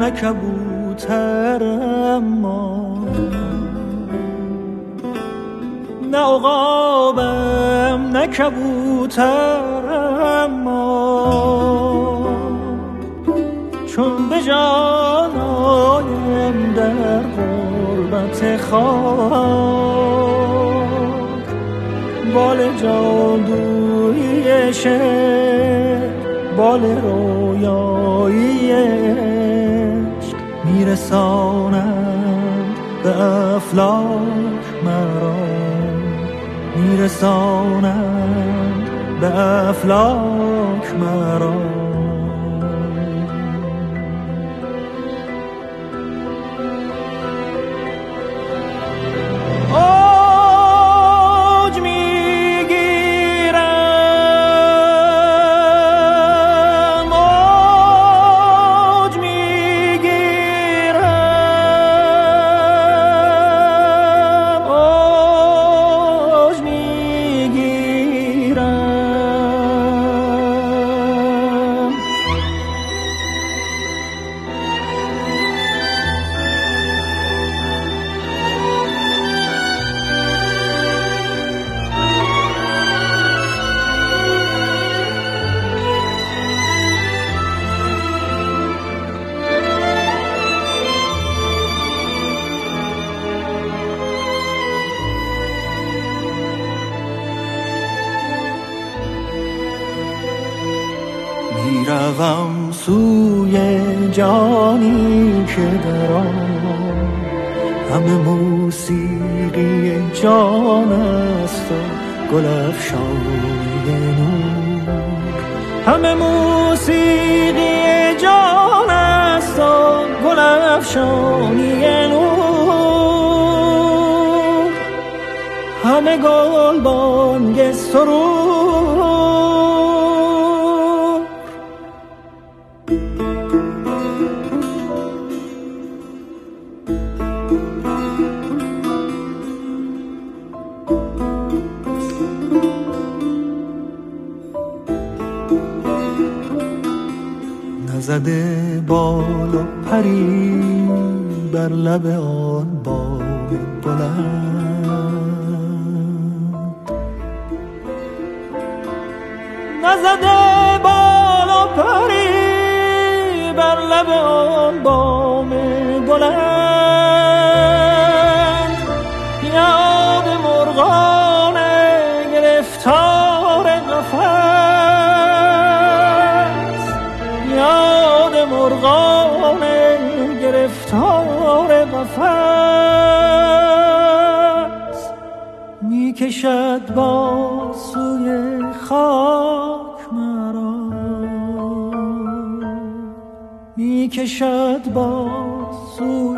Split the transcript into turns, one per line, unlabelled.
نه کبوتر اما نه عقابم، نه کبوتر اما چون به جان آیم در غربت خاک، بال جادویی شعر، بال رویایی عشق میرسانند به افلاک مرا، میرسانند به افلاک مرا. میروم سوی جانی که در آن همه موسیقی جان است و گل افشانی نور، همه موسیقی جان است و گل افشانی نور، همه گل بانگ سرور. نزده بال و پری بر لب آن بام بلند، نزده بال و پری بر لب آن بام بلند، یاد مرغان گرفتار قفس، یاد مرغان گرفتار قفس میکشد با سوی خاک مرا، میکشد با سوی